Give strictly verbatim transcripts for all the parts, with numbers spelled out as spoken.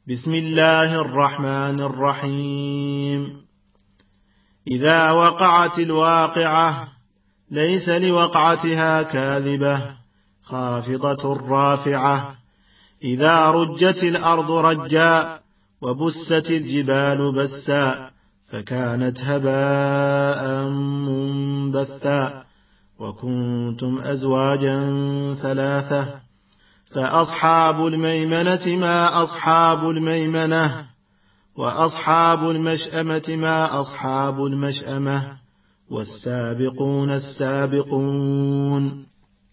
بسم الله الرحمن الرحيم. إذا وقعت الواقعة ليس لوقعتها كاذبة خافضة رافعة. إذا رجت الأرض رجا وبست الجبال بسا فكانت هباء منبثا وكنتم أزواجا ثلاثة. فأصحاب الميمنة ما أصحاب الميمنة وأصحاب المشأمة ما أصحاب المشأمة والسابقون السابقون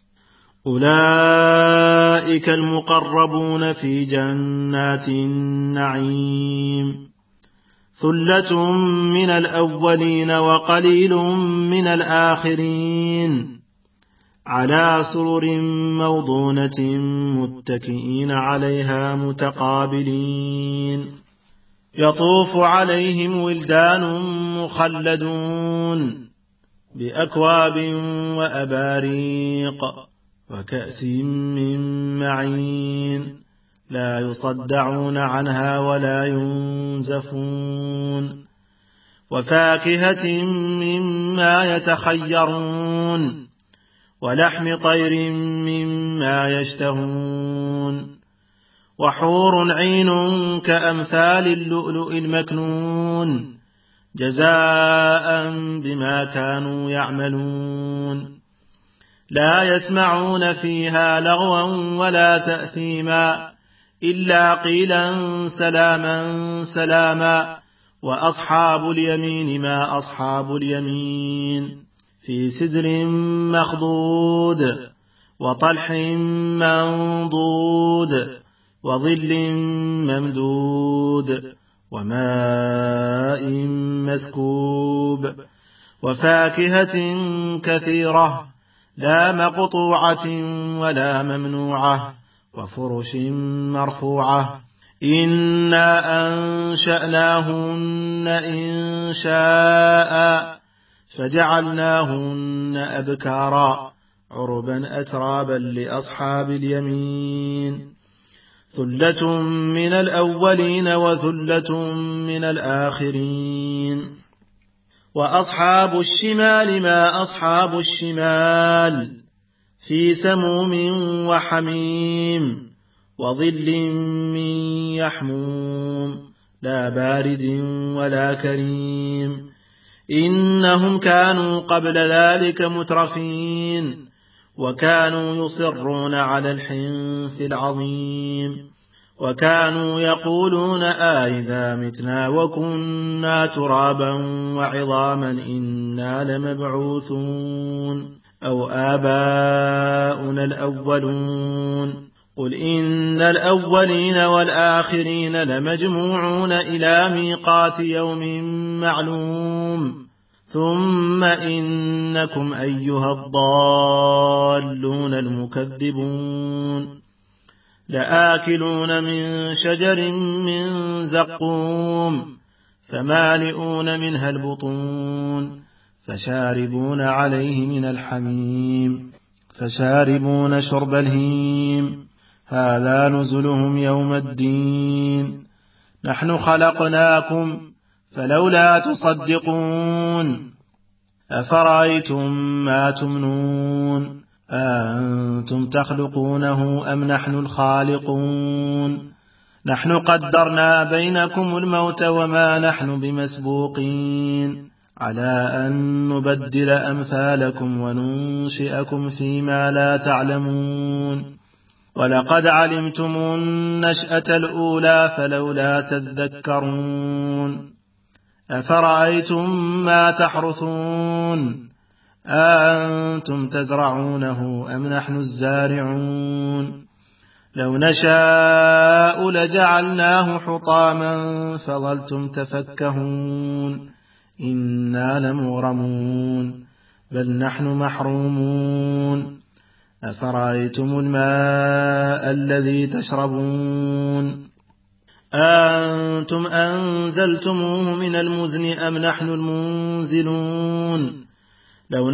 أولئك المقربون في جنات النعيم. ثلة من الأولين وقليل من الآخرين على سرر موضونة متكئين عليها متقابلين يطوف عليهم ولدان مخلدون بأكواب وأباريق وكأس من معين لا يصدعون عنها ولا ينزفون وفاكهة مما يتخيرون ولحم طير مما يشتهون وحور عين كأمثال اللؤلؤ المكنون جزاء بما كانوا يعملون لا يسمعون فيها لغوا ولا تأثيما إلا قيلا سلاما سلاما. وأصحاب اليمين ما أصحاب اليمين في سدر مخضود وطلح منضود وظل ممدود وماء مسكوب وفاكهة كثيرة لا مقطوعة ولا ممنوعة وفرش مرفوعة. إنا أنشأناهن إن شاء فجعلناهن أبكارا عربا أترابا لأصحاب اليمين. ثلة من الأولين وثلة من الآخرين. وأصحاب الشمال ما أصحاب الشمال في سموم وحميم وظل من يحموم لا بارد ولا كريم. إنهم كانوا قبل ذلك مترفين وكانوا يصرون على الحنث العظيم وكانوا يقولون آئذا متنا وكنا ترابا وعظاما إنا لمبعوثون أو آباؤنا الأولون. قل إن الأولين والآخرين لمجموعون إلى ميقات يوم معلوم ثم إنكم أيها الضالون المكذبون لآكلون من شجر من زقوم فمالئون منها البطون فشاربون عليه من الحميم فشاربون شرب الهيم هذا نزلهم يوم الدين. نحن خلقناكم فلولا تصدقون. أفرأيتم ما تمنون أأنتم تخلقونه أم نحن الخالقون. نحن قدرنا بينكم الموت وما نحن بمسبوقين على أن نبدل أمثالكم وننشئكم فيما لا تعلمون. ولقد علمتم النشأة الأولى فلولا تذكرون. أفرأيتم ما تحرثون أأنتم تزرعونه أم نحن الزارعون. لو نشاء لجعلناه حطاما فظلتم تفكهون إنا لمغرمون بل نحن محرومون. أفرأيتم الماء الذي تشربون أأنتم أنزلتموه من المزن أم نحن المنزلون. لو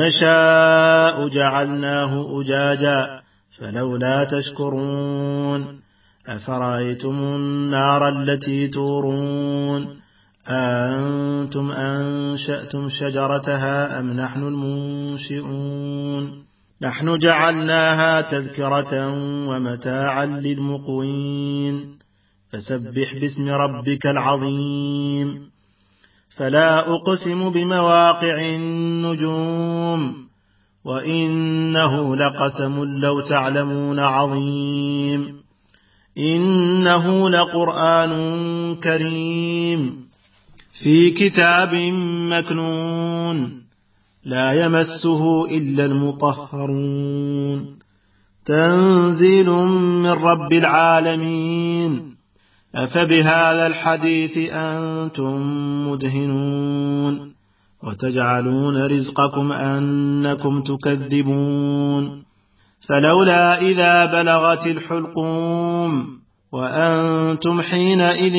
نشاء جعلناه أجاجا فلولا تشكرون أفرأيتم النار التي تورون أأنتم أنشأتم شجرتها أم نحن المنشئون نحن جعلناها تذكرة ومتاعا للمقوين فسبح باسم ربك العظيم فلا أقسم بمواقع النجوم وإنه لقسم لو تعلمون عظيم إنه لقرآن كريم في كتاب مكنون لا يمسه إلا المطهرون تنزيل من رب العالمين أفبهذا الحديث أنتم مدهنون وتجعلون رزقكم أنكم تكذبون فلولا إذا بلغت الحلقوم وأنتم حينئذ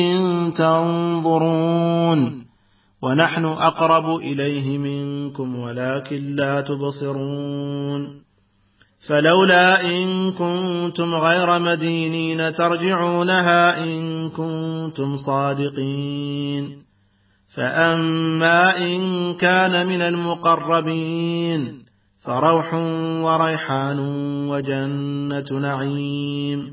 تنظرون ونحن أقرب إليه منكم ولكن لا تبصرون فلولا إن كنتم غير مدينين ترجعونها إن كنتم صادقين فأما إن كان من المقربين فروح وريحان وجنة نعيم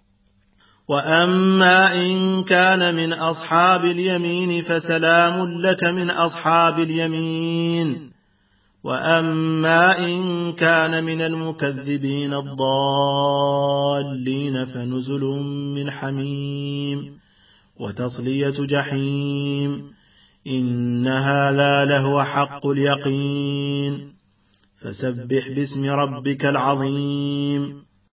وأما إن كان من أصحاب اليمين فسلام لك من أصحاب اليمين وأما إن كان من المكذبين الضالين فنزل من حميم وتصلية جحيم إن هذا لهو حق اليقين فسبح باسم ربك العظيم